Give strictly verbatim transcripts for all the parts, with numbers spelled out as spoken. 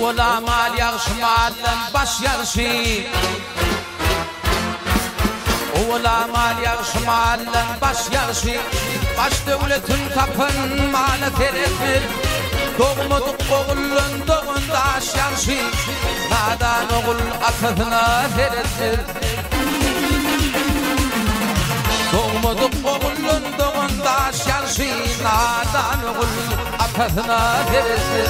ولا مال يغش معلم باش يغشي ولا مال يغش معلم باش يغشي باش دولة تقن مال ترفل doğmadık oğulun doğunda şanşı nadan oğul atadına verir doğmadık oğulun doğunda şanşı nadan oğul atadına verir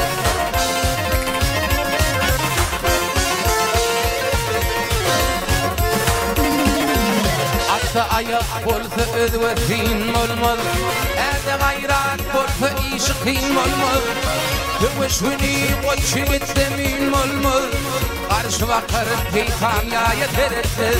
atı ayak bolsa özvetin olmaz erde gayrat bolsa işi kıyım olmaz Hüvüşünü koçu gitmemin olmaz Karşı bakarım peytamyaya tereddüt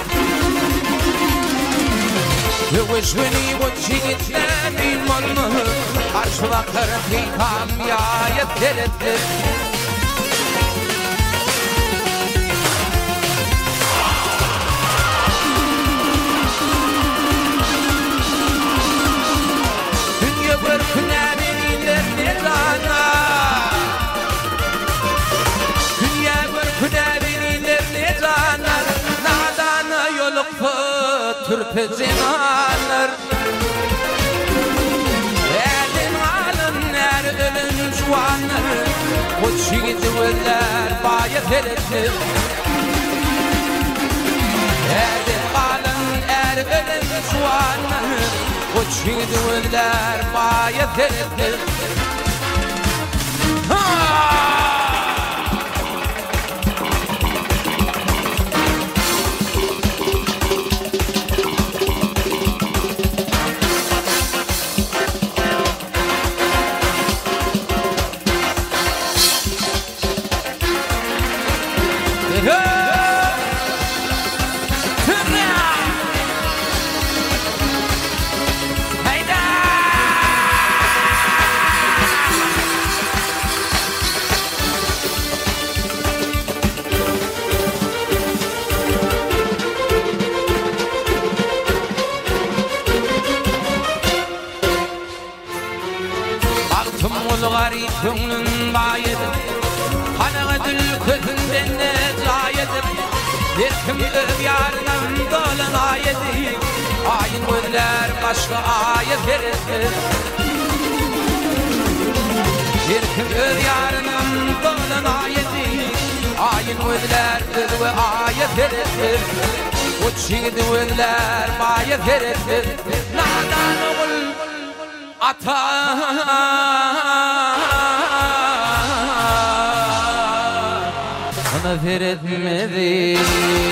Hüvüşünü koçu gitmemin olmaz Karşı bakarım peytamyaya tereddüt Dünya bırkına beniler ne rana Türpe zemanlar Elin alın er ölün juanlar Koç yiğitler bayat erettir Elin alın er ölün juanlar Koç yiğitler bayat erettir Garip gönlün bayedir Hanığı dül közünden ne zayedir Bir kim öv yarından dolun ayedir Ayin gözler başka ayet verir Bir kim öv yarından dolun ayedir Ayin gözler özü ayet verir Uç yiğit gözler bayet verir Nadan oğul ata Bana veretmedi